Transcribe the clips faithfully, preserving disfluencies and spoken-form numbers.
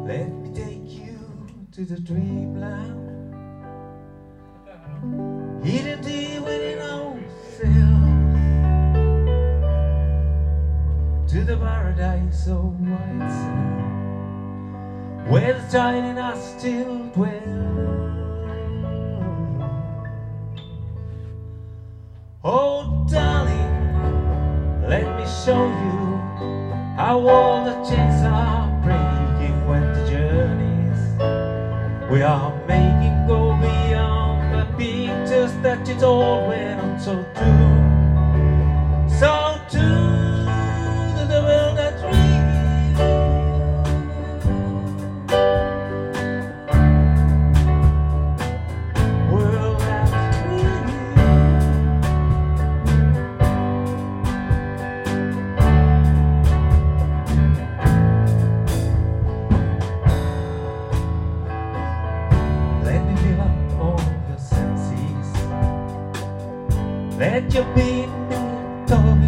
Let me take you to the dreamland, hidden deep within ourselves, to the paradise of white sand, where the child in us still dwells. Oh darling, let me show you how all the chains are breaking when the journeys we are making go beyond the pictures that you told when I'm so true, so true to the world that's real. World that's real. Let me fill up all your senses. Let your beat me toy,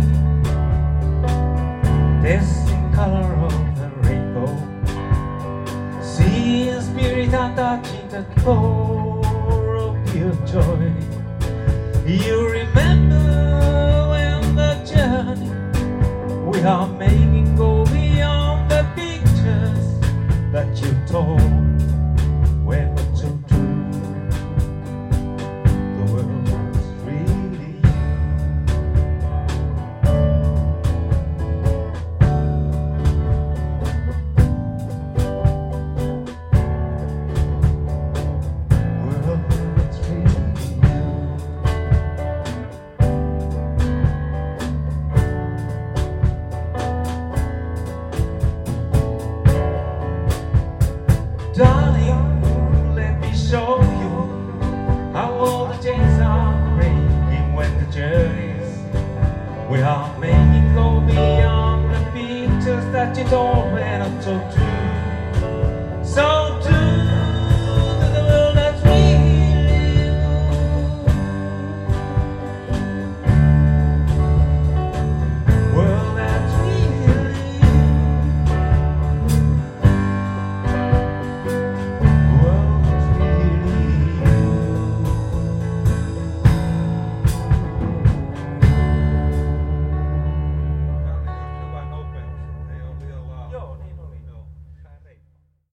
tasting color of the rainbow, seeing spirit and touching the core of pure joy. You remember when the journey we are making go beyond the pictures that you told when we're so true. The world was really you. World was really you. Darling, let me show you how all the chains are breaking when the journeys we are making go beyond the pictures that you told when I'm so true.